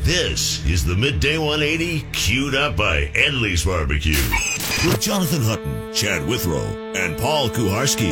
This is the Midday 180, queued up by Edley's Barbecue. With Jonathan Hutton, Chad Withrow, and Paul Kuharski.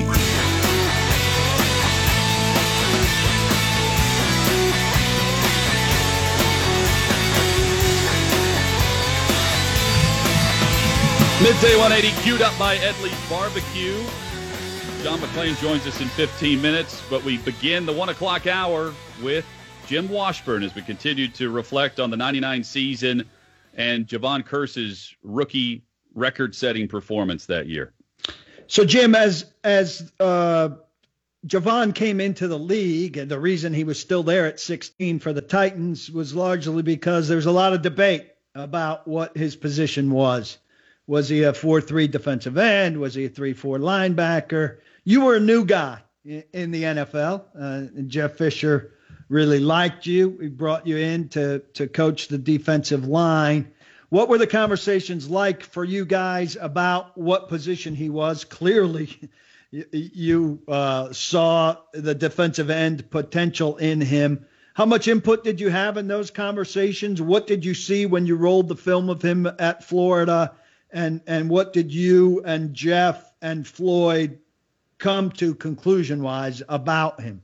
Midday 180, queued up by Edley's Barbecue. John McClain joins us in 15 minutes, but we begin the 1 o'clock hour with Jim Washburn as we continue to reflect on the 99 season and Javon Kearse's rookie record-setting performance that year. So, Jim, as Javon came into the league, and the reason he was still there at 16 for the Titans was largely because there's a lot of debate about what his position was. Was he a 4-3 defensive end? Was he a 3-4 linebacker? You were a new guy in the NFL, and Jeff Fisher really liked you. He brought you in to coach the defensive line. What were the conversations like for you guys about what position he was? Clearly, you saw the defensive end potential in him. How much input did you have in those conversations? What did you see when you rolled the film of him at Florida? And what did you and Jeff and Floyd come to conclusion-wise about him?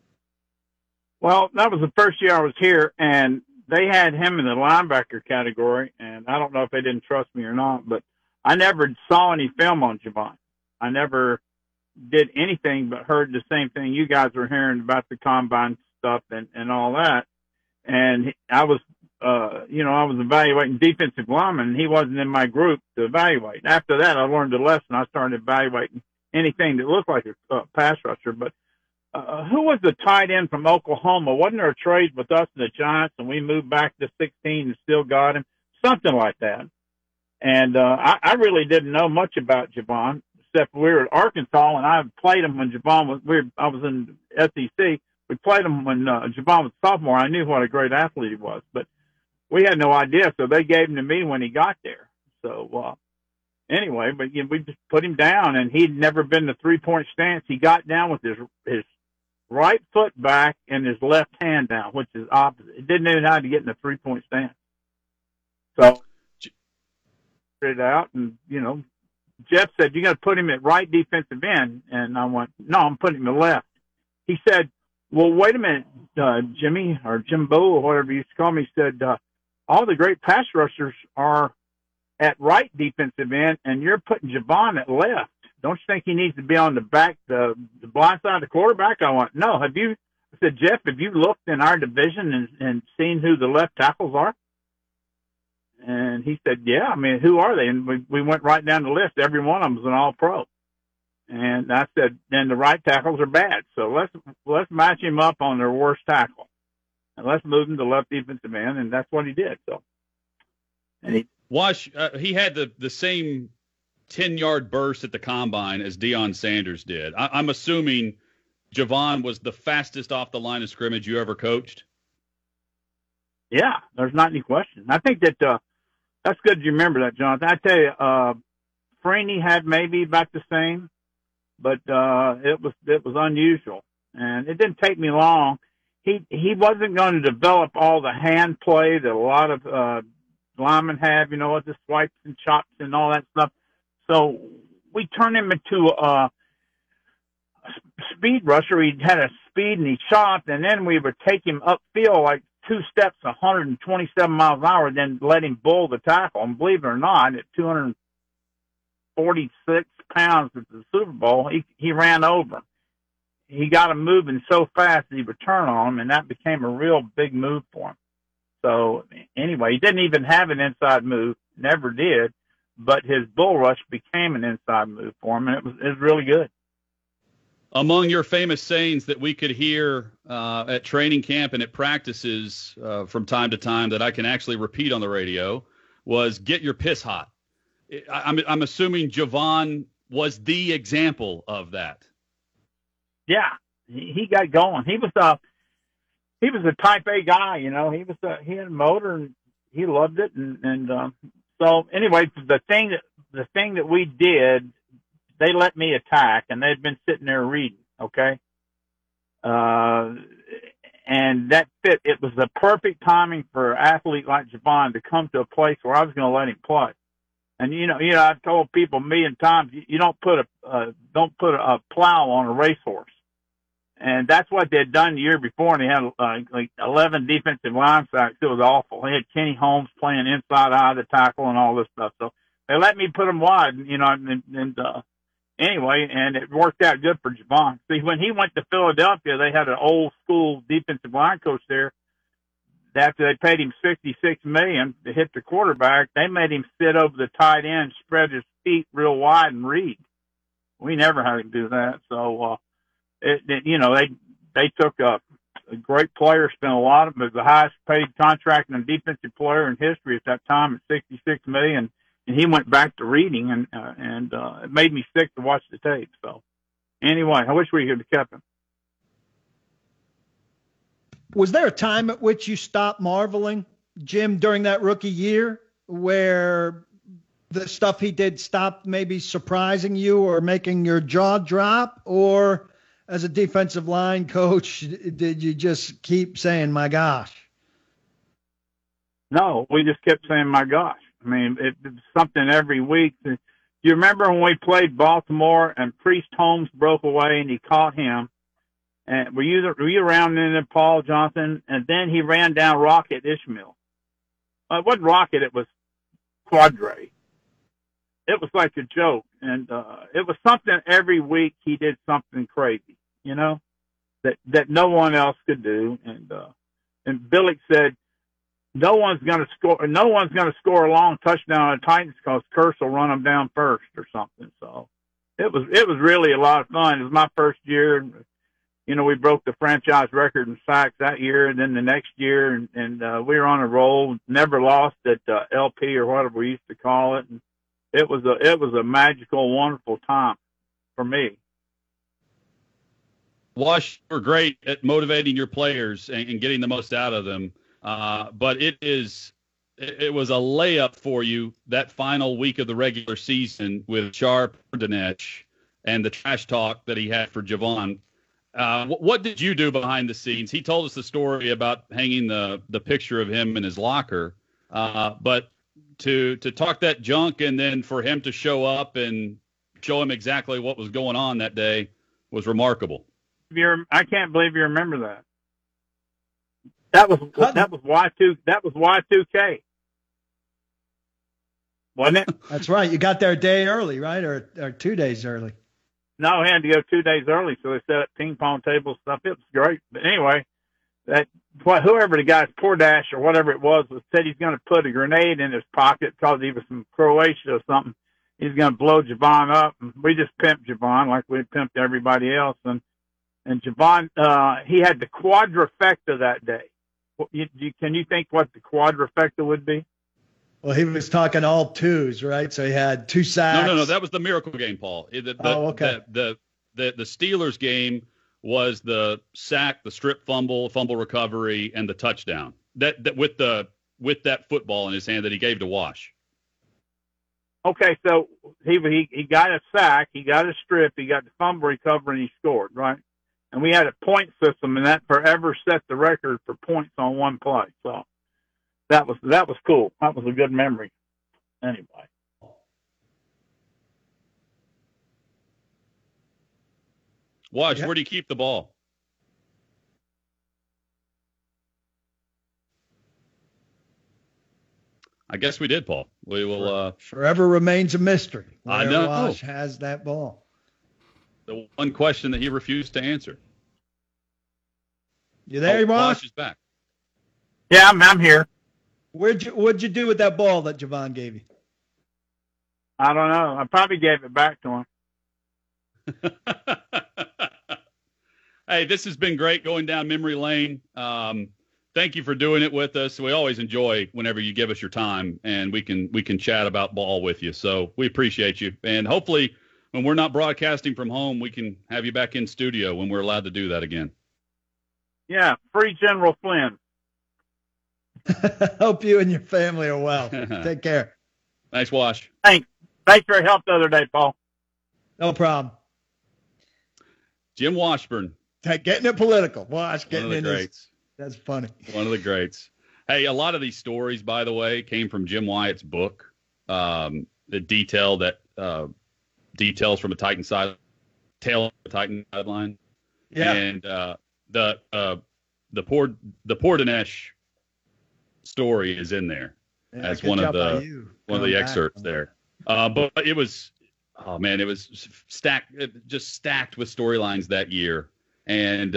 Well, that was the first year I was here, and they had him in the linebacker category, and I don't know if they didn't trust me or not, but I never saw any film on Javon. I never did anything but heard the same thing you guys were hearing about the combine stuff and all that. And I was I was evaluating defensive linemen, and he wasn't in my group to evaluate. After that, I learned a lesson. I started evaluating anything that looked like a pass rusher. But who was the tight end from Oklahoma? Wasn't there a trade with us and the Giants, and we moved back to 16 and still got him? Something like that. And I really didn't know much about Javon, except we were at Arkansas, and I played him when Javon was I was in SEC. We played him when Javon was a sophomore. I knew what a great athlete he was, but we had no idea, so they gave him to me when he got there. So anyway, but we just put him down, and he'd never been the three-point stance. He got down with his right foot back and his left hand down, which is opposite. He didn't know how to get in the three-point stance. So it out, and Jeff said, "You got to put him at right defensive end," and I went, "No, I'm putting him at left." He said, "Well, wait a minute, Jimmy or Jimbo or whatever you used to call me." He said, "All the great pass rushers are at right defensive end, and you're putting Javon at left. Don't you think he needs to be on the back, the blind side of the quarterback?" I went, "No. I said, "Jeff, have you looked in our division and seen who the left tackles are?" And he said, "Yeah. I mean, who are they?" And we went right down the list. Every one of them was an all-pro. And I said, "Then the right tackles are bad. So let's match him up on their worst tackle. And let's move him to left defensive end," and that's what he did. So, and he had the same 10-yard burst at the combine as Deion Sanders did. I'm assuming Javon was the fastest off the line of scrimmage you ever coached. Yeah, there's not any question. I think that that's good you remember that, Jonathan. I tell you, Freeney had maybe about the same, but it was unusual, and it didn't take me long. He wasn't going to develop all the hand play that a lot of linemen have, with the swipes and chops and all that stuff. So we turned him into a speed rusher. He had a speed and he chopped, and then we would take him upfield like 2 steps, 127 miles an hour, then let him bull the tackle. And believe it or not, at 246 pounds at the Super Bowl, he ran over him. He got him moving so fast that he would turn on him, and that became a real big move for him. So anyway, he didn't even have an inside move, never did, but his bull rush became an inside move for him, and it was really good. Among your famous sayings that we could hear at training camp and at practices from time to time that I can actually repeat on the radio was "get your piss hot." I'm assuming Javon was the example of that. Yeah, he got going. He was a type A guy, He had a motor and he loved it, and so anyway, the thing that we did, they let me attack, and they'd been sitting there reading, okay? And that fit. It was the perfect timing for an athlete like Javon to come to a place where I was going to let him play. And I've told people a million times, you don't put a plow on a racehorse. And that's what they'd done the year before, and they had like 11 defensive line sacks. It was awful. They had Kenny Holmes playing inside eye of the tackle and all this stuff. So they let me put him wide, anyway, and it worked out good for Javon. See, when he went to Philadelphia, they had an old school defensive line coach there. After they paid him $66 million to hit the quarterback, they made him sit over the tight end, spread his feet real wide, and read. We never had him do that. So, they took a great player, spent a lot of them, the highest paid contract and defensive player in history at that time at $66 million. And he went back to reading, and it made me sick to watch the tape. So, anyway, I wish we could have kept him. Was there a time at which you stopped marveling, Jim, during that rookie year, where the stuff he did stopped maybe surprising you or making your jaw drop? Or as a defensive line coach, did you just keep saying, my gosh? No, we just kept saying, my gosh. I mean, it's something every week. Do you remember when we played Baltimore and Priest Holmes broke away and he caught him? And were you around then, Paul, Jonathan? And then he ran down Rocket Ishmael. It wasn't Rocket, it was Quadre. It was like a joke. And it was something every week he did something crazy, that no one else could do. And Billick said, no one's going to score a long touchdown on the Titans because Curse will run them down first or something. So it was really a lot of fun. It was my first year. We broke the franchise record in sacks that year, and then the next year, and we were on a roll. Never lost at LP or whatever we used to call it. And it was a magical, wonderful time for me. Wash, you're great at motivating your players and getting the most out of them. But it was a layup for you that final week of the regular season with Sharp, Dinesh, and the trash talk that he had for Javon. What did you do behind the scenes? He told us the story about hanging the picture of him in his locker. But to talk that junk and then for him to show up and show him exactly what was going on that day was remarkable. I can't believe you remember that. That was Y2K. Wasn't it? That's right. You got there a day early, right? Or 2 days early. No, he had to go 2 days early, so they set up ping pong table stuff. It was great. But anyway, whoever the guy, Pordash or whatever it was said he's going to put a grenade in his pocket because he was from Croatia or something. He's going to blow Javon up. And we just pimped Javon like we pimped everybody else. And Javon, he had the quadrifecta that day. Can you think what the quadrifecta would be? Well, he was talking all twos, right? So he had 2 sacks. No. That was the miracle game, Paul. Okay. The Steelers game was the sack, the strip fumble recovery, and the touchdown. That with that football in his hand that he gave to Wash. Okay, so he got a sack, he got a strip, he got the fumble recovery, and he scored, right? And we had a point system, and that forever set the record for points on one play. So that was cool. That was a good memory. Anyway. Wash, where do you keep the ball? I guess we did, Paul. We will. Forever remains a mystery. I know. Wash has that ball. The one question that he refused to answer. You there, Wash? Wash is back. Yeah, I'm here. What'd you do with that ball that Javon gave you? I don't know. I probably gave it back to him. Hey, this has been great going down memory lane. Thank you for doing it with us. We always enjoy whenever you give us your time and we can chat about ball with you. So we appreciate you. And hopefully when we're not broadcasting from home, we can have you back in studio when we're allowed to do that again. Yeah. Free General Flynn. Hope you and your family are well. Take care. Thanks, Wash. Thanks for your help the other day, Paul. No problem. Jim Washburn. Getting it political. Wash getting in That's funny. One of the greats. Hey, a lot of these stories, by the way, came from Jim Wyatt's book. The details from a Titan side, tale of a Titan sideline. Yeah. And the poor Dinesh story is in there as one of the excerpts there. But it was, it was stacked with storylines that year. And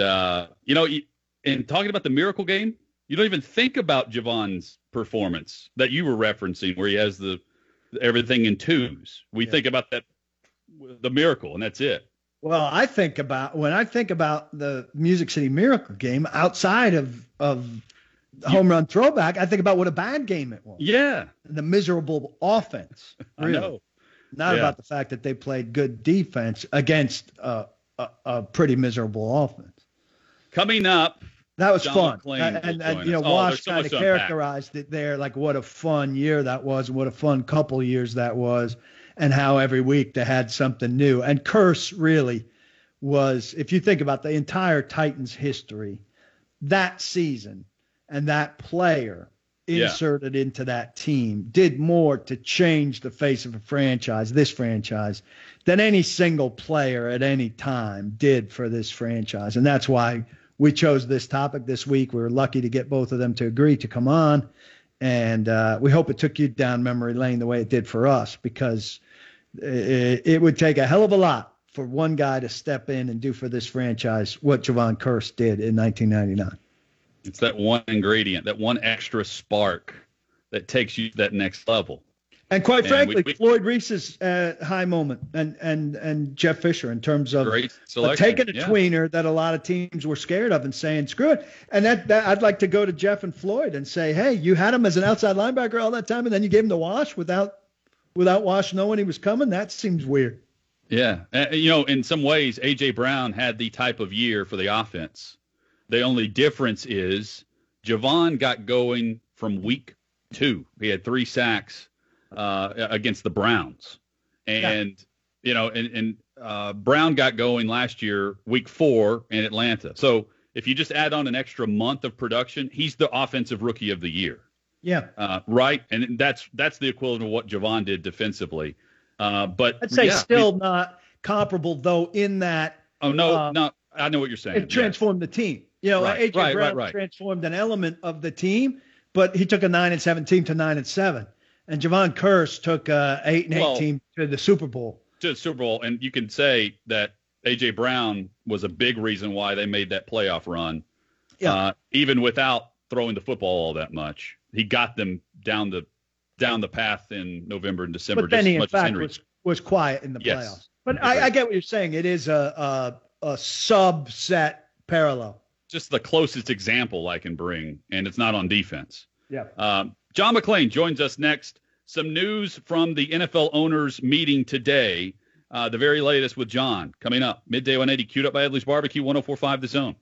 in talking about the miracle game, you don't even think about Javon's performance that you were referencing, where he has everything in twos. We think about the miracle, and that's it. Well, when I think about the Music City Miracle game outside of home run throwback, I think about what a bad game it was. Yeah. The miserable offense. Really. I know. Not about the fact that they played good defense against a pretty miserable offense. Coming up. That was John fun. And Wash kind of characterized it there, like what a fun year that was and what a fun couple years that was, and how every week they had something new. And Kearse really was, if you think about the entire Titans history, that season and that player inserted into that team did more to change the face of this franchise, than any single player at any time did for this franchise. And that's why we chose this topic this week. We were lucky to get both of them to agree to come on. And we hope it took you down memory lane the way it did for us, because it would take a hell of a lot for one guy to step in and do for this franchise what Jevon Kearse did in 1999. It's that one ingredient, that one extra spark that takes you to that next level. And quite frankly, Floyd Reese's high moment and Jeff Fisher in terms of taking a tweener that a lot of teams were scared of and saying, screw it. And that I'd like to go to Jeff and Floyd and say, hey, you had him as an outside linebacker all that time, and then you gave him to Wash without Wash knowing he was coming? That seems weird. Yeah. In some ways, A.J. Brown had the type of year for the offense. The only difference is Jevon got going from week 2. He had 3 sacks against the Browns. And, Brown got going last year, week 4 in Atlanta. So if you just add on an extra month of production, he's the offensive rookie of the year. Yeah. Right. And that's the equivalent of what Jevon did defensively. But I'd say not comparable, though, in that. Oh, no, I know what you're saying. It transformed the team. A.J. Brown transformed an element of the team, but he took a 9-7 team to 9-7. And Jevon Kearse took a 8-8 team to the Super Bowl. And you can say that A.J. Brown was a big reason why they made that playoff run. Yeah. Even without throwing the football all that much, he got them down the path in November and December. But then he, in fact, was quiet in the playoffs. But I get what you're saying. It is a subset parallel. Just the closest example I can bring, and it's not on defense. Yeah. John McClain joins us next. Some news from the NFL owners meeting today. The very latest with John coming up. Midday 180, queued up by Edley's Barbecue, 104.5 The Zone.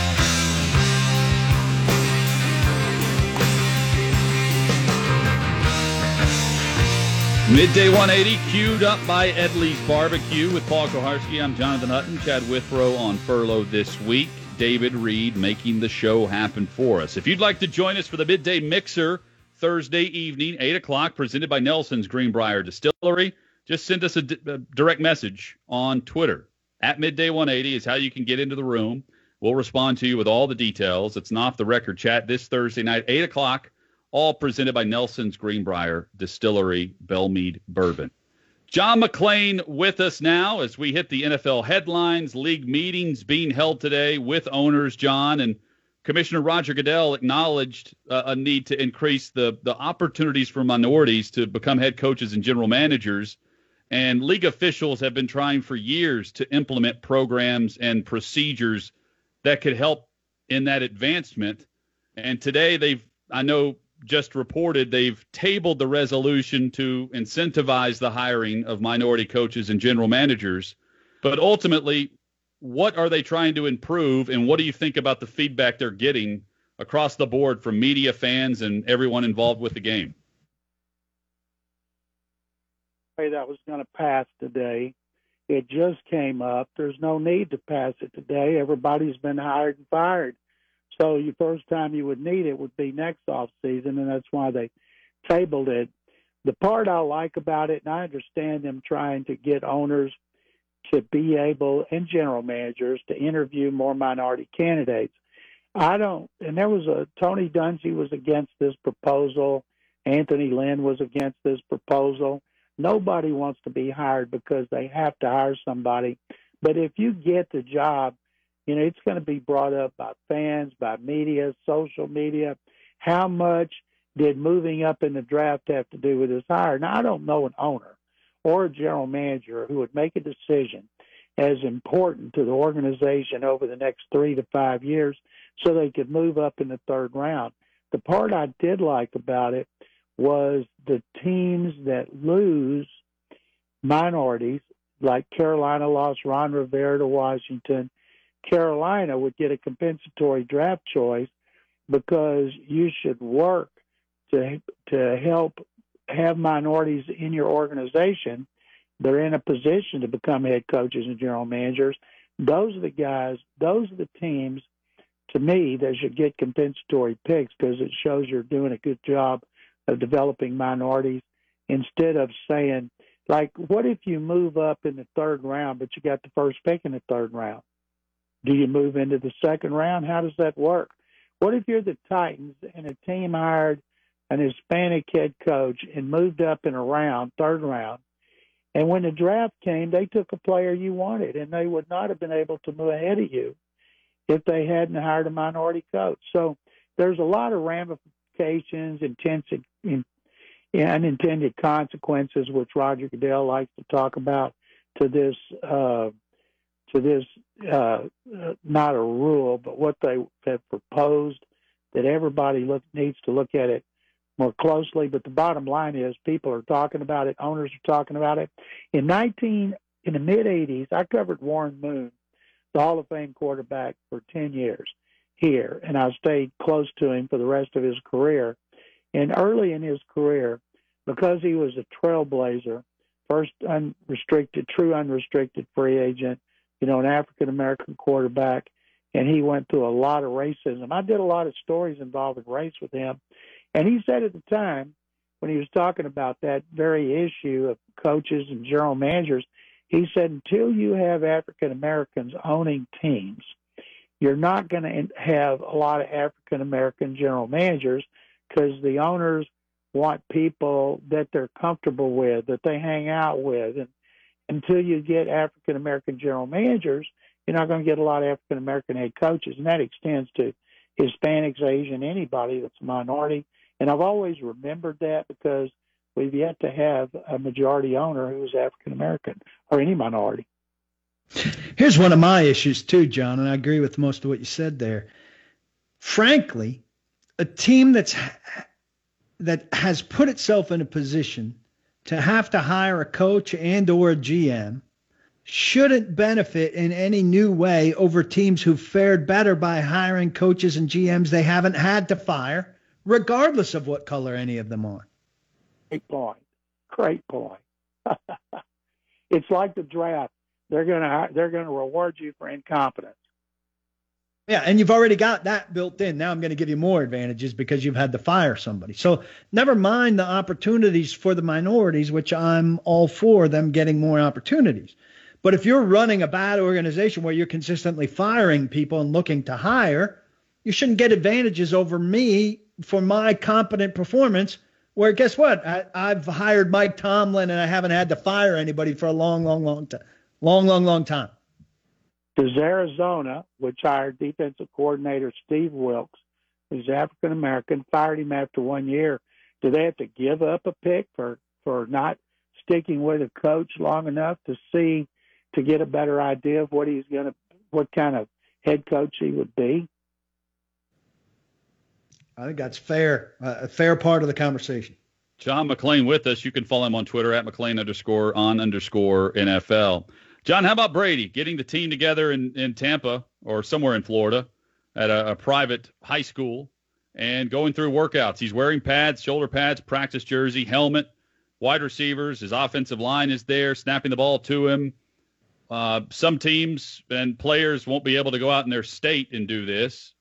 Midday 180, queued up by Edley's Barbecue with Paul Kuharsky. I'm Jonathan Hutton. Chad Withrow on furlough this week. David Reed making the show happen for us. If you'd like to join us for the Midday Mixer Thursday evening, 8 o'clock, presented by Nelson's Greenbrier Distillery, just send us a direct message on Twitter. At Midday 180 is how you can get into the room. We'll respond to you with all the details. It's an off-the-record chat this Thursday night, 8 o'clock, all presented by Nelson's Greenbrier Distillery, Belmead Bourbon. John McClain with us now as we hit the NFL headlines, league meetings being held today with owners, John, and Commissioner Roger Goodell acknowledged a need to increase the opportunities for minorities to become head coaches and general managers. And league officials have been trying for years to implement programs and procedures that could help in that advancement. And today just reported they've tabled the resolution to incentivize the hiring of minority coaches and general managers. But ultimately, what are they trying to improve, and what do you think about the feedback they're getting across the board from media, fans, and everyone involved with the game? That was going to pass today. It just came up. There's no need to pass it today. Everybody's been hired and fired. So the first time you would need it would be next off season, and that's why they tabled it. The part I like about it, and I understand them trying to get owners to be able, and general managers, to interview more minority candidates. And there was Tony Dungy was against this proposal. Anthony Lynn was against this proposal. Nobody wants to be hired because they have to hire somebody. But if you get the job, it's going to be brought up by fans, by media, social media. How much did moving up in the draft have to do with his hire? Now, I don't know an owner or a general manager who would make a decision as important to the organization over the next 3 to 5 years so they could move up in the third round. The part I did like about it was the teams that lose minorities, like Carolina lost Ron Rivera to Washington. Carolina would get a compensatory draft choice because you should work to help have minorities in your organization. They're in a position to become head coaches and general managers. Those are the guys, those are the teams, to me, that should get compensatory picks because it shows you're doing a good job of developing minorities, instead of saying, like, what if you move up in the third round, but you got the first pick in the third round? Do you move into the second round? How does that work? What if you're the Titans and a team hired an Hispanic head coach and moved up in a round, third round, and when the draft came, they took a player you wanted, and they would not have been able to move ahead of you if they hadn't hired a minority coach. So there's a lot of ramifications, unintended consequences, which Roger Goodell likes to talk about, to this not a rule, but what they have proposed, that everybody needs to look at it more closely. But the bottom line is people are talking about it. Owners are talking about it. In the mid-'80s, I covered Warren Moon, the Hall of Fame quarterback, for 10 years here, and I stayed close to him for the rest of his career. And early in his career, because he was a trailblazer, first true unrestricted free agent, an African-American quarterback, and he went through a lot of racism. I did a lot of stories involving race with him. And he said at the time, when he was talking about that very issue of coaches and general managers, he said, until you have African-Americans owning teams, you're not going to have a lot of African-American general managers, because the owners want people that they're comfortable with, that they hang out with. And until you get African-American general managers, you're not going to get a lot of African-American head coaches. And that extends to Hispanics, Asian, anybody that's a minority. And I've always remembered that, because we've yet to have a majority owner who is African-American or any minority. Here's one of my issues too, John, and I agree with most of what you said there. Frankly, a team that has put itself in a position to have to hire a coach and or a GM shouldn't benefit in any new way over teams who fared better by hiring coaches and GMs they haven't had to fire, regardless of what color any of them are. Great point. It's like the draft. They're going to reward you for incompetence. Yeah, and you've already got that built in. Now I'm going to give you more advantages because you've had to fire somebody. So never mind the opportunities for the minorities, which I'm all for them getting more opportunities. But if you're running a bad organization where you're consistently firing people and looking to hire, you shouldn't get advantages over me for my competent performance, where guess what? I've hired Mike Tomlin and I haven't had to fire anybody for a long time. Does Arizona, which hired defensive coordinator Steve Wilks, who's African-American, fired him after 1 year, do they have to give up a pick for not sticking with a coach long enough to get a better idea of what kind of head coach he would be? I think that's fair, a fair part of the conversation. John McClain with us. You can follow him on Twitter at McClain_on_NFL. John, how about Brady getting the team together in Tampa or somewhere in Florida at a private high school and going through workouts? He's wearing pads, shoulder pads, practice jersey, helmet, wide receivers. His offensive line is there, snapping the ball to him. Some teams and players won't be able to go out in their state and do this.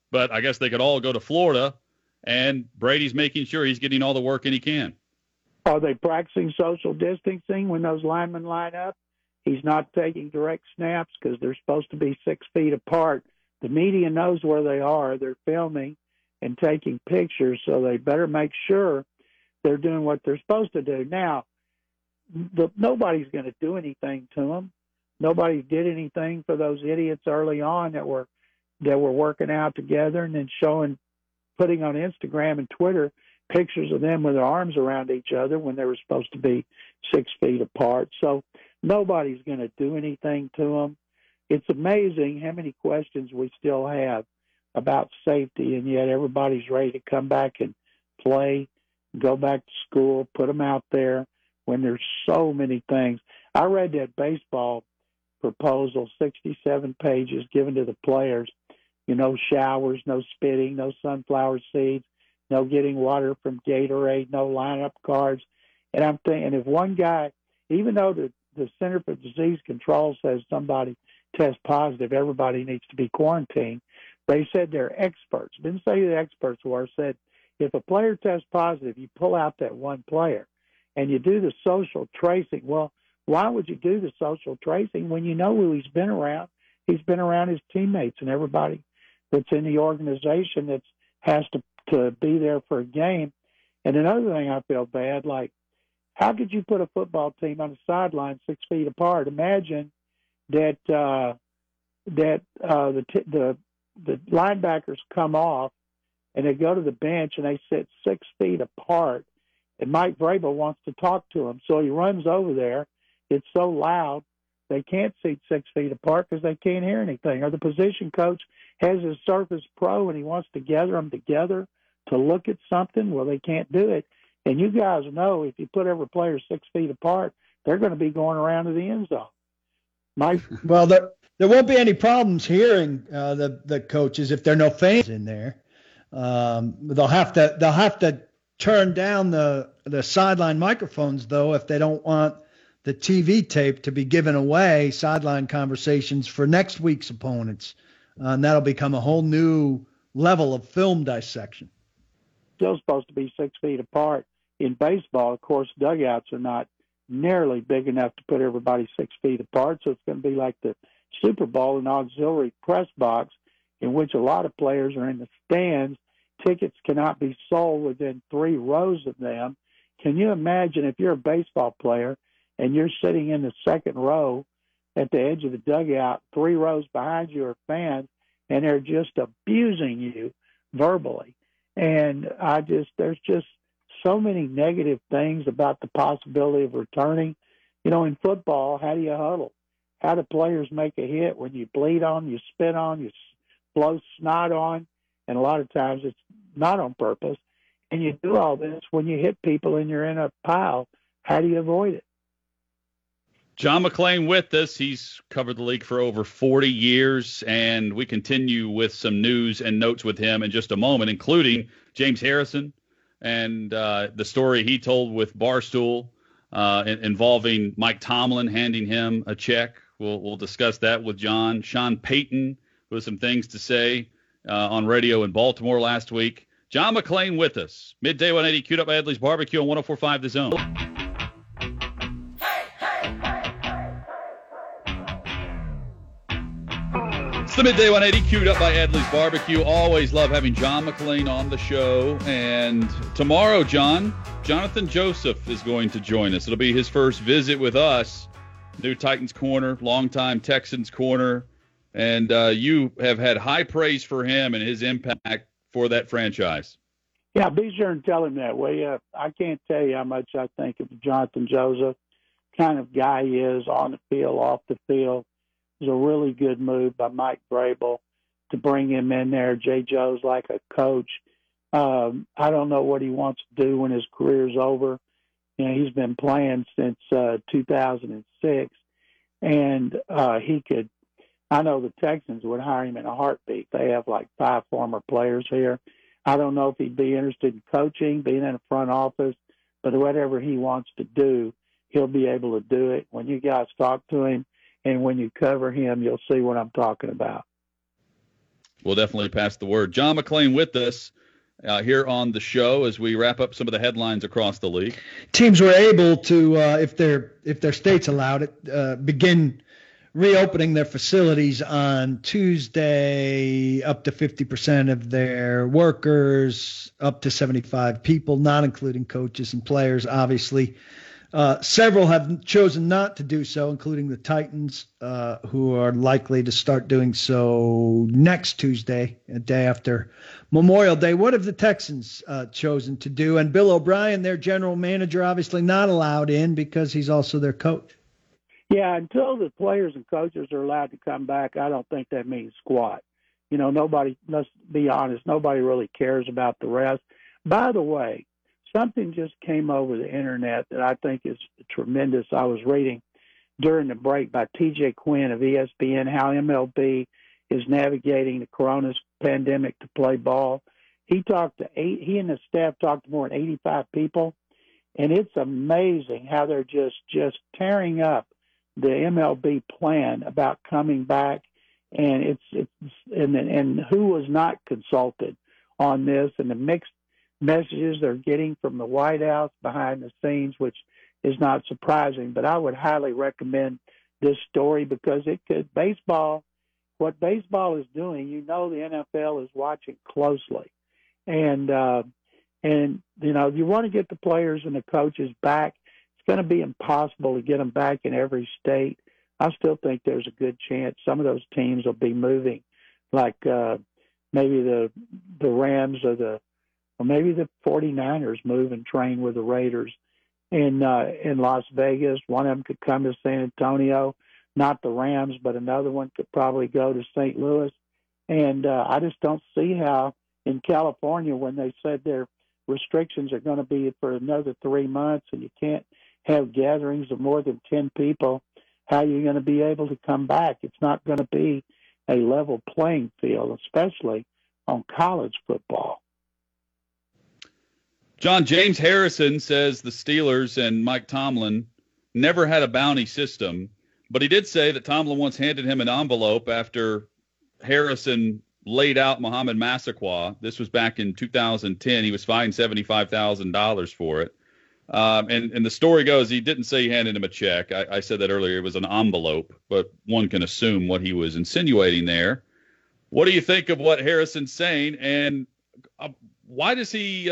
but I guess they could all go to Florida, and Brady's making sure he's getting all the work in he can. Are they practicing social distancing when those linemen line up? He's not taking direct snaps because they're supposed to be 6 feet apart. The media knows where they are. They're filming and taking pictures, so they better make sure they're doing what they're supposed to do. Now, nobody's going to do anything to them. Nobody did anything for those idiots early on that were working out together and then putting on Instagram and Twitter pictures of them with their arms around each other when they were supposed to be 6 feet apart. So nobody's going to do anything to them. It's amazing how many questions we still have about safety, and yet everybody's ready to come back and play, go back to school, put them out there when there's so many things. I read that baseball proposal, 67 pages given to the players. Showers, no spitting, no sunflower seeds, no getting water from Gatorade, no lineup cards. And I'm thinking, if one guy, even though the Center for Disease Control says somebody tests positive, everybody needs to be quarantined, they said they're experts. Didn't say who the experts were. Said if a player tests positive, you pull out that one player and you do the social tracing. Well, why would you do the social tracing when you know who he's been around? He's been around his teammates and everybody that's in the organization that has to be there for a game. And another thing I feel bad, like, how could you put a football team on the sideline 6 feet apart? Imagine that the linebackers come off and they go to the bench and they sit 6 feet apart, and Mike Vrabel wants to talk to them. So he runs over there. It's so loud they can't sit 6 feet apart because they can't hear anything. Or the position coach has his Surface Pro and he wants to gather them together to look at something. Well, they can't do it. And you guys know if you put every player 6 feet apart, they're going to be going around to the end zone. Well, there won't be any problems hearing the coaches if there are no fans in there. They'll have to turn down the sideline microphones, though, if they don't want the TV tape to be given away, sideline conversations for next week's opponents. And that'll become a whole new level of film dissection. Still supposed to be 6 feet apart. In baseball, of course, dugouts are not nearly big enough to put everybody 6 feet apart, so it's going to be like the Super Bowl, an auxiliary press box in which a lot of players are in the stands. Tickets cannot be sold within 3 rows of them. Can you imagine if you're a baseball player and you're sitting in the second row at the edge of the dugout, 3 rows behind you are fans, and they're just abusing you verbally? And there's just so many negative things about the possibility of returning. In football, how do you huddle? How do players make a hit? When you bleed on, you spit on, you blow snot on, and a lot of times it's not on purpose. And you do all this when you hit people and you're in a pile. How do you avoid it? John McClain with us. He's covered the league for over 40 years, and we continue with some news and notes with him in just a moment, including James Harrison and the story he told with Barstool involving Mike Tomlin handing him a check. We'll discuss that with John. Sean Payton with some things to say on radio in Baltimore last week. John McClain with us. Midday 180, queued up by Edley's Barbecue on 104.5 The Zone. It's the Midday 180, queued up by Edley's Barbecue. Always love having John McClain on the show. And tomorrow, Jonathan Joseph is going to join us. It'll be his first visit with us. New Titans corner, longtime Texans corner. And you have had high praise for him and his impact for that franchise. Yeah, be sure and tell him that, will you? I can't tell you how much I think of Jonathan Joseph, kind of guy he is on the field, off the field. It was a really good move by Mike Vrabel to bring him in there. Jay Joe's like a coach. I don't know what he wants to do when his career's over. He's been playing since 2006, and he could. I know the Texans would hire him in a heartbeat. They have like 5 former players here. I don't know if he'd be interested in coaching, being in the front office, but whatever he wants to do, he'll be able to do it. When you guys talk to him and when you cover him, you'll see what I'm talking about. We'll definitely pass the word. John McClain with us here on the show as we wrap up some of the headlines across the league. Teams were able to, if their states allowed it, begin reopening their facilities on Tuesday. Up to 50% of their workers, up to 75 people, not including coaches and players, obviously. Several have chosen not to do so, including the Titans, who are likely to start doing so next Tuesday, a day after Memorial Day. What have the Texans chosen to do? And Bill O'Brien, their general manager, obviously not allowed in because he's also their coach. Yeah, until the players and coaches are allowed to come back, I don't think that means squat. Nobody, let's be honest, nobody really cares about the rest. By the way, something just came over the internet that I think is tremendous. I was reading during the break by TJ Quinn of ESPN how MLB is navigating the corona pandemic to play ball. He and his staff talked to more than 85 people, and it's amazing how they're just tearing up the MLB plan about coming back, and and who was not consulted on this, and the mixed messages they're getting from the White House behind the scenes, which is not surprising. But I would highly recommend this story because what baseball is doing, the NFL is watching closely. And you want to get the players and the coaches back. It's going to be impossible to get them back in every state. I still think there's a good chance some of those teams will be moving, like maybe the Rams or maybe the 49ers move and train with the Raiders in Las Vegas. One of them could come to San Antonio, not the Rams, but another one could probably go to St. Louis. And I just don't see how in California, when they said their restrictions are going to be for another 3 months and you can't have gatherings of more than 10 people, how you're going to be able to come back. It's not going to be a level playing field, especially on college football. John, James Harrison says the Steelers and Mike Tomlin never had a bounty system, but he did say that Tomlin once handed him an envelope after Harrison laid out Mohamed Massaquoi. This was back in 2010. He was fined $75,000 for it. And the story goes, he didn't say he handed him a check. I said that earlier. It was an envelope, but one can assume what he was insinuating there. What do you think of what Harrison's saying? And why is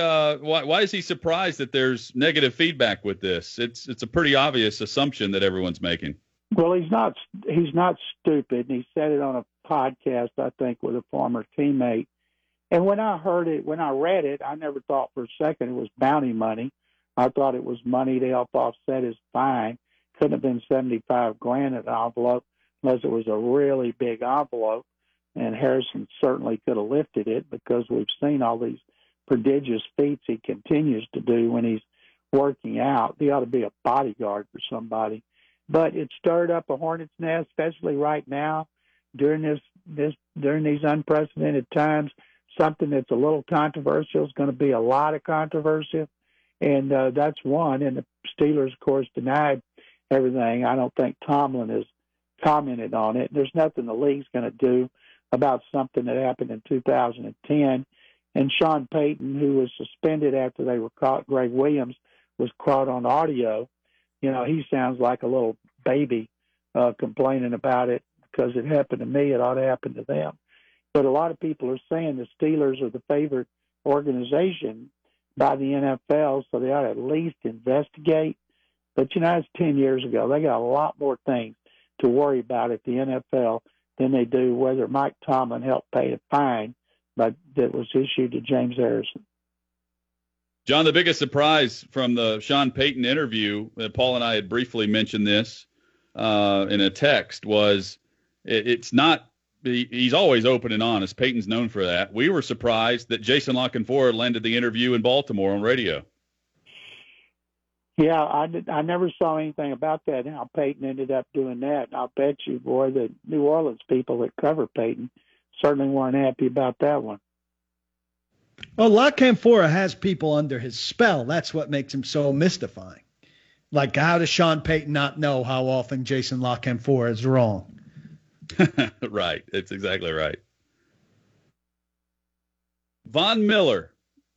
he surprised that there's negative feedback with this? It's a pretty obvious assumption that everyone's making. Well, he's not stupid. And he said it on a podcast, I think, with a former teammate. And when I read it, I never thought for a second it was bounty money. I thought it was money to help offset his fine. Couldn't have been $75,000 in an envelope unless it was a really big envelope. And Harrison certainly could have lifted it because we've seen all these prodigious feats he continues to do when he's working out. He ought to be a bodyguard for somebody. But it stirred up a hornet's nest, especially right now during these unprecedented times. Something that's a little controversial is going to be a lot of controversy, and that's one. And the Steelers, of course, denied everything. I don't think Tomlin has commented on it. There's nothing the league's going to do about something that happened in 2010. And Sean Payton, who was suspended after they were caught, Greg Williams was caught on audio. He sounds like a little baby complaining about it because it happened to me. It ought to happen to them. But a lot of people are saying the Steelers are the favorite organization by the NFL, so they ought to at least investigate. But, it's 10 years ago. They got a lot more things to worry about at the NFL than they do whether Mike Tomlin helped pay a fine that was issued to James Harrison. John, the biggest surprise from the Sean Payton interview, Paul and I had briefly mentioned this in a text, was it's not – he's always open and honest. Payton's known for that. We were surprised that Jason La Canfora landed the interview in Baltimore on radio. Yeah, I never saw anything about that, how Payton ended up doing that. And I'll bet you, boy, the New Orleans people that cover Payton certainly weren't happy about that one. Well, La Canfora has people under his spell. That's what makes him so mystifying. Like, how does Sean Payton not know how often Jason La Canfora is wrong? Right. It's exactly right. Von Miller,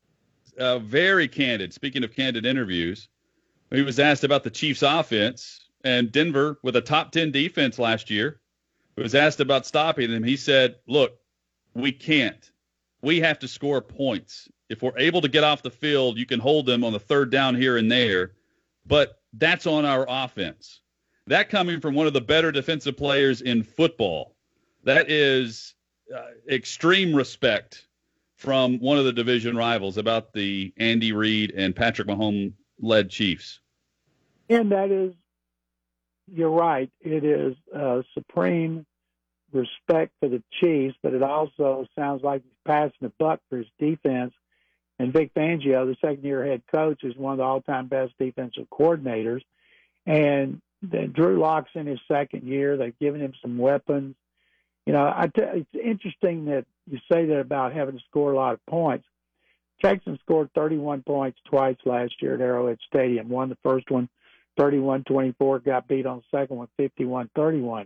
very candid. Speaking of candid interviews, he was asked about the Chiefs' offense, and Denver, with a top 10 defense last year, was asked about stopping them. He said, look, we can't. We have to score points. If we're able to get off the field, you can hold them on the third down here and there, but that's on our offense. That coming from one of the better defensive players in football. That is extreme respect from one of the division rivals about the Andy Reid and Patrick Mahomes-led Chiefs. And that is, you're right, it is supreme respect for the Chiefs, but it also sounds like he's passing the buck for his defense. And Vic Fangio, the second-year head coach, is one of the all-time best defensive coordinators. And then Drew Lock's in his second year. They've given him some weapons. You know, it's interesting that you say that about having to score a lot of points. Texans scored 31 points twice last year at Arrowhead Stadium. Won the first one 31-24, got beat on the second one 51-31.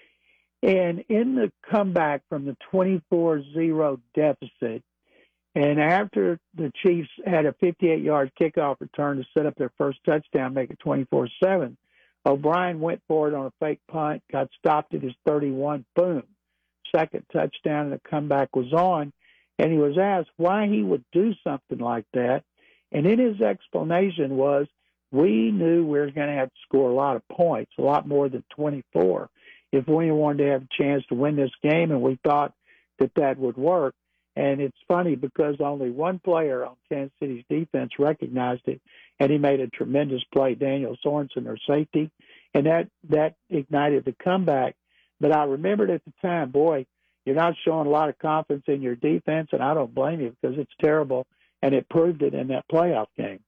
And in the comeback from the 24-0 deficit, and after the Chiefs had a 58-yard kickoff return to set up their first touchdown, make it 24-7, O'Brien went for it on a fake punt, got stopped at his 31, boom. Second touchdown, and the comeback was on. And he was asked why he would do something like that. And in his explanation was, we knew we were going to have to score a lot of points, a lot more than 24, if we wanted to have a chance to win this game, and we thought that that would work. And it's funny because only one player on Kansas City's defense recognized it, and he made a tremendous play, Daniel Sorensen, their safety, and that ignited the comeback. But I remembered at the time, boy, you're not showing a lot of confidence in your defense, and I don't blame you because it's terrible, and it proved it in that playoff game.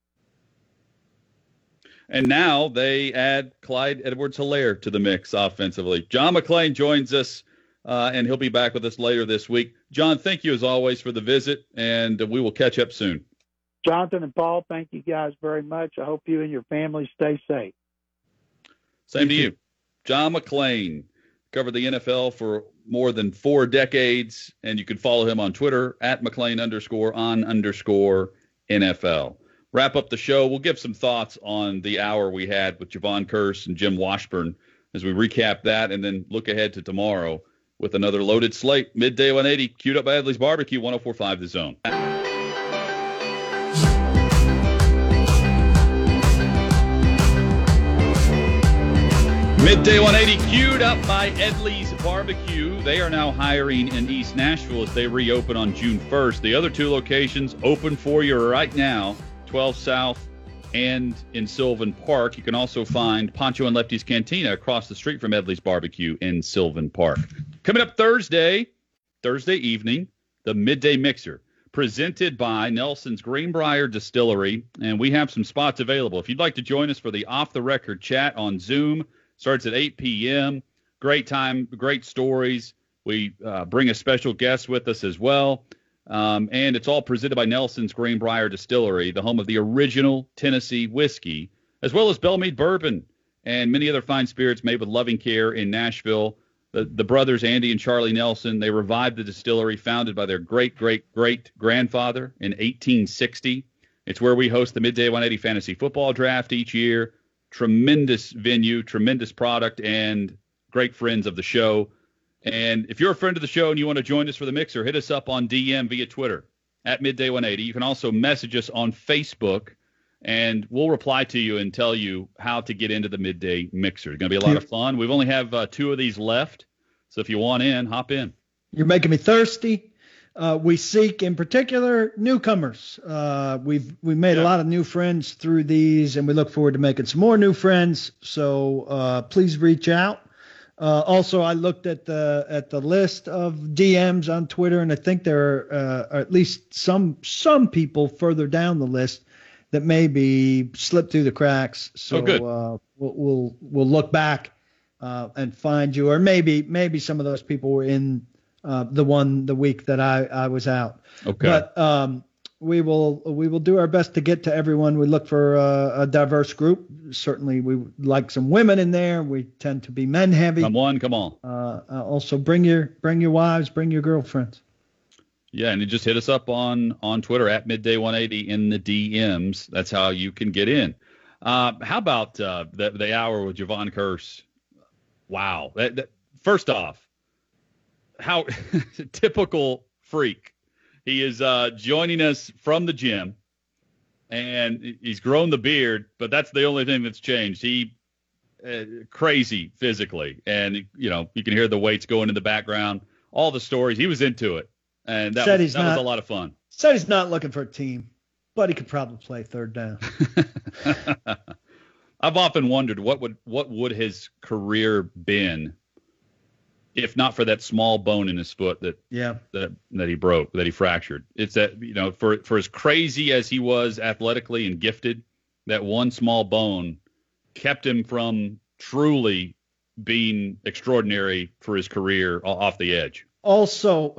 And now they add Clyde Edwards-Helaire to the mix offensively. John McClain joins us, and he'll be back with us later this week. John, thank you as always for the visit, and we will catch up soon. Jonathan and Paul, thank you guys very much. I hope you and your family stay safe. Same to you. John McClain covered the NFL for more than 4 decades, and you can follow him on Twitter at McClain_on_NFL. Wrap up the show. We'll give some thoughts on the hour we had with Javon Kearse and Jim Washburn as we recap that and then look ahead to tomorrow with another loaded slate. Midday 180, queued up by Edley's Barbecue, 104.5 The Zone. Midday 180, queued up by Edley's Barbecue. They are now hiring in East Nashville as they reopen on June 1st. The other 2 locations open for you right now, 12 South and in Sylvan Park. You can also find Pancho and Lefty's Cantina across the street from Edley's Barbecue in Sylvan Park. Coming up Thursday evening, the Midday Mixer, presented by Nelson's Greenbrier Distillery, and we have some spots available. If you'd like to join us for the off-the-record chat on Zoom, starts at 8 p.m. Great time, great stories. We bring a special guest with us as well. And it's all presented by Nelson's Greenbrier Distillery, the home of the original Tennessee whiskey, as well as Bellmead Bourbon and many other fine spirits made with loving care in Nashville. The brothers, Andy and Charlie Nelson, they revived the distillery founded by their great-great-great-grandfather in 1860. It's where we host the Midday 180 Fantasy Football Draft each year. Tremendous venue, tremendous product, and great friends of the show. And if you're a friend of the show and you want to join us for the mixer, hit us up on DM via Twitter at Midday 180. You can also message us on Facebook, and we'll reply to you and tell you how to get into the Midday Mixer. It's going to be a lot of fun. We've only have 2 of these left, so if you want in, hop in. You're making me thirsty. We seek, in particular, newcomers. We've made a lot of new friends through these, and we look forward to making some more new friends. So please reach out. Also, I looked at the list of DMs on Twitter, and I think there are at least some people further down the list that maybe slipped through the cracks. So we'll look back and find you, or maybe some of those people were in the week that I was out. Okay. But we will do our best to get to everyone. We look for a diverse group. Certainly, we would like some women in there. We tend to be men heavy. Come on. Also, bring your wives, bring your girlfriends. Yeah, and just hit us up on Twitter at Midday180 in the DMs. That's how you can get in. How about the hour with Jevon Kearse? Wow. First off, how typical freak. He is joining us from the gym, and he's grown the beard, but that's the only thing that's changed. He crazy physically, and you can hear the weights going in the background, all the stories. He was into it. And that was a lot of fun. Said he's not looking for a team, but he could probably play third down. I've often wondered what would his career been if not for that small bone in his foot that he broke, that he fractured. It's that, for as crazy as he was athletically and gifted, that one small bone kept him from truly being extraordinary for his career off the edge. Also,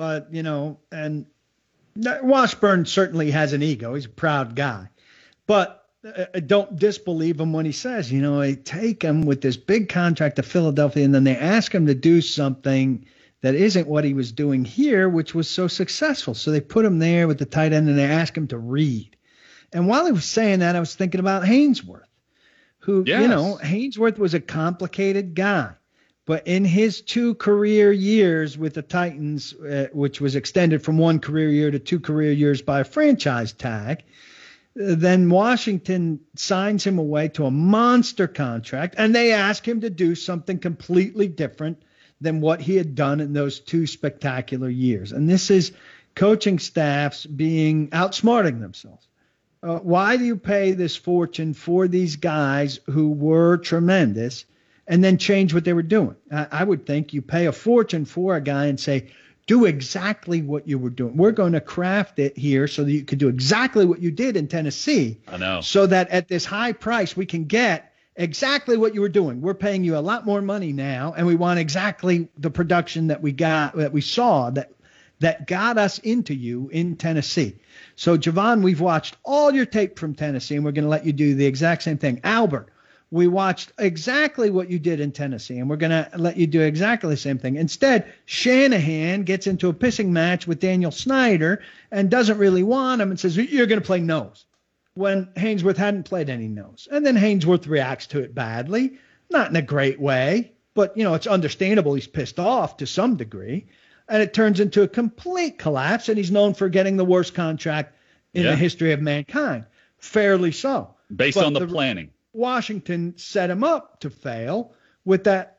and Washburn certainly has an ego. He's a proud guy. But don't disbelieve him when he says, they take him with this big contract to Philadelphia, and then they ask him to do something that isn't what he was doing here, which was so successful. So they put him there with the tight end, and they ask him to read. And while he was saying that, I was thinking about Haynesworth, who, Haynesworth was a complicated guy. But in his 2 career years with the Titans, which was extended from 1 career year to 2 career years by a franchise tag, then Washington signs him away to a monster contract, and they ask him to do something completely different than what he had done in those 2 spectacular years. And this is coaching staffs outsmarting themselves. Why do you pay this fortune for these guys who were tremendous and then change what they were doing? I would think you pay a fortune for a guy and say, do exactly what you were doing. We're going to craft it here so that you can do exactly what you did in Tennessee. I know. So that at this high price, we can get exactly what you were doing. We're paying you a lot more money now, and we want exactly the production that we saw that got us into you in Tennessee. So, Jevon, we've watched all your tape from Tennessee, and we're going to let you do the exact same thing. Albert, we watched exactly what you did in Tennessee, and we're going to let you do exactly the same thing. Instead, Shanahan gets into a pissing match with Daniel Snyder and doesn't really want him and says, you're going to play nose, when Haynesworth hadn't played any nose. And then Haynesworth reacts to it badly, not in a great way, but, it's understandable he's pissed off to some degree. And it turns into a complete collapse, and he's known for getting the worst contract in the history of mankind. Fairly so. Based on the planning. Washington set him up to fail with that.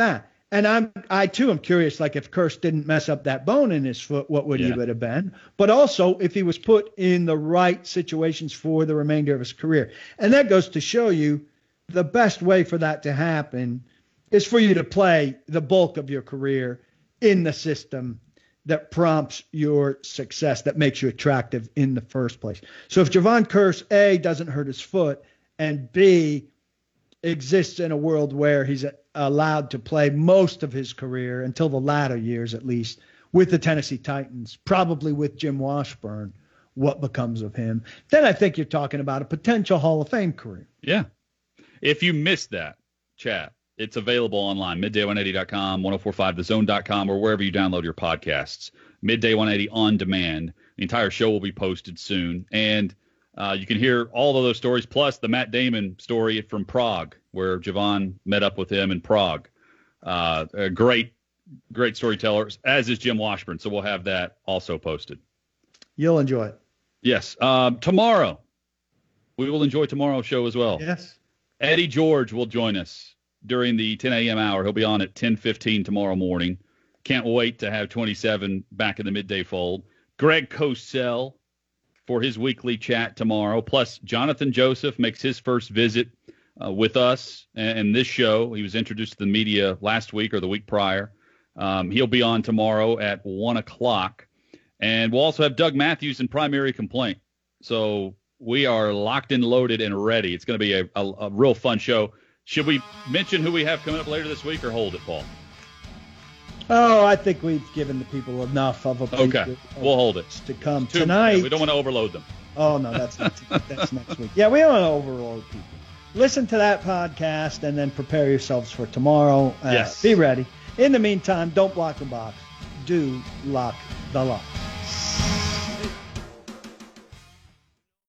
And I too am curious, like if Kearse didn't mess up that bone in his foot, what would he would have been? But also if he was put in the right situations for the remainder of his career. And that goes to show you the best way for that to happen is for you to play the bulk of your career in the system that prompts your success, that makes you attractive in the first place. So if Jevon Kearse, A, doesn't hurt his foot, and B, exists in a world where he's allowed to play most of his career, until the latter years at least, with the Tennessee Titans, probably with Jim Washburn, what becomes of him, then I think you're talking about a potential Hall of Fame career. Yeah. If you missed that, chat, it's available online, midday180.com, 1045thezone.com, or wherever you download your podcasts. Midday 180 on demand. The entire show will be posted soon. And you can hear all of those stories, plus the Matt Damon story from Prague, where Jevon met up with him in Prague. A great storyteller, as is Jim Washburn. So we'll have that also posted. You'll enjoy it. Yes. Tomorrow, we will enjoy tomorrow's show as well. Yes. Eddie George will join us during the 10 a.m. hour. He'll be on at 10:15 tomorrow morning. Can't wait to have 27 back in the midday fold. Greg Cosell for his weekly chat tomorrow. Plus, Jonathan Joseph makes his first visit with us and this show. He was introduced to the media last week or the week prior. He'll be on tomorrow at 1 o'clock. And we'll also have Doug Matthews in primary complaint. So we are locked and loaded and ready. It's going to be a real fun show. Should we mention who we have coming up later this week, or hold it, Paul? Oh, I think we've given the people enough of a peek. Okay, we'll hold it to come tonight. Yeah, we don't want to overload them. Oh no, that's next week. Yeah, we don't want to overload people. Listen to that podcast and then prepare yourselves for tomorrow. Yes. Be ready. In the meantime, don't block the box. Do lock the lock.